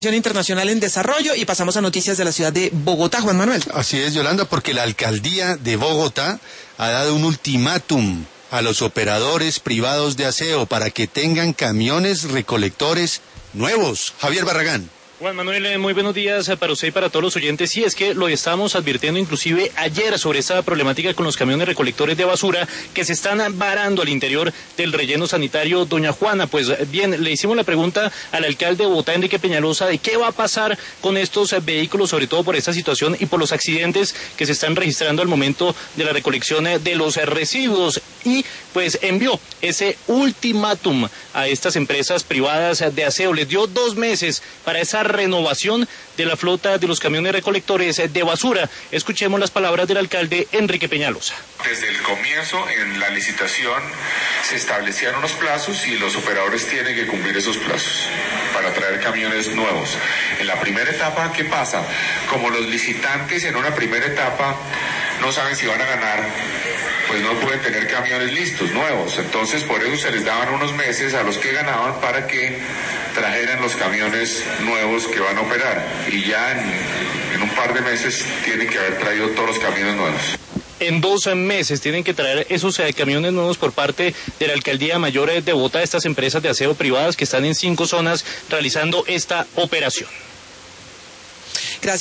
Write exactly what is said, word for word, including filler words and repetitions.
Internacional en desarrollo y pasamos a noticias de la ciudad de Bogotá, Juan Manuel. Así es, Yolanda, porque la alcaldía de Bogotá ha dado un ultimátum a los operadores privados de aseo para que tengan camiones recolectores nuevos. Javier Barragán. Juan Manuel, muy buenos días para usted y para todos los oyentes. Sí, es que lo estábamos advirtiendo inclusive ayer sobre esta problemática con los camiones recolectores de basura que se están varando al interior del relleno sanitario Doña Juana. Pues bien, le hicimos la pregunta al alcalde de Bogotá, Enrique Peñalosa, de qué va a pasar con estos vehículos, sobre todo por esta situación y por los accidentes que se están registrando al momento de la recolección de los residuos. Y pues envió ese ultimátum a estas empresas privadas de aseo. Les dio dos meses para esa renovación de la flota de los camiones recolectores de basura. Escuchemos las palabras del alcalde Enrique Peñalosa. Desde el comienzo, en la licitación, se establecían unos plazos y los operadores tienen que cumplir esos plazos para traer camiones nuevos. En la primera etapa, ¿qué pasa? Como los licitantes en una primera etapa no saben si van a ganar, pues no pueden tener camiones listos, nuevos. Entonces, por eso se les daban unos meses a los que ganaban para que trajeran los camiones nuevos que van a operar. Y ya en, en un par de meses tienen que haber traído todos los camiones nuevos. En dos meses tienen que traer esos eh, camiones nuevos por parte de la Alcaldía Mayor de Bogotá, estas empresas de aseo privadas que están en cinco zonas realizando esta operación.